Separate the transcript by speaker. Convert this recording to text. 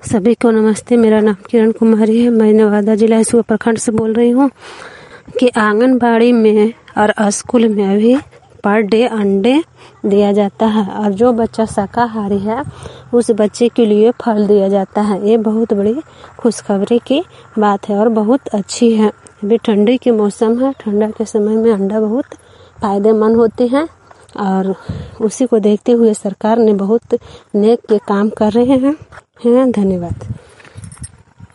Speaker 1: सभी को नमस्ते। मेरा नाम किरण कुमारी है। मैं नवादा जिला हिसुआ प्रखंड से बोल रही हूँ कि आंगनबाड़ी में और स्कूल में अभी पर डे अंडे दिया जाता है और जो बच्चा शाकाहारी है उस बच्चे के लिए फल दिया जाता है। ये बहुत बड़ी खुशखबरी की बात है और बहुत अच्छी है। अभी ठंडी के मौसम है, ठंडा के समय में अंडा बहुत फायदेमंद होते हैं और उसी को देखते हुए सरकार ने बहुत नेक के काम कर रहे हैं। धन्यवाद।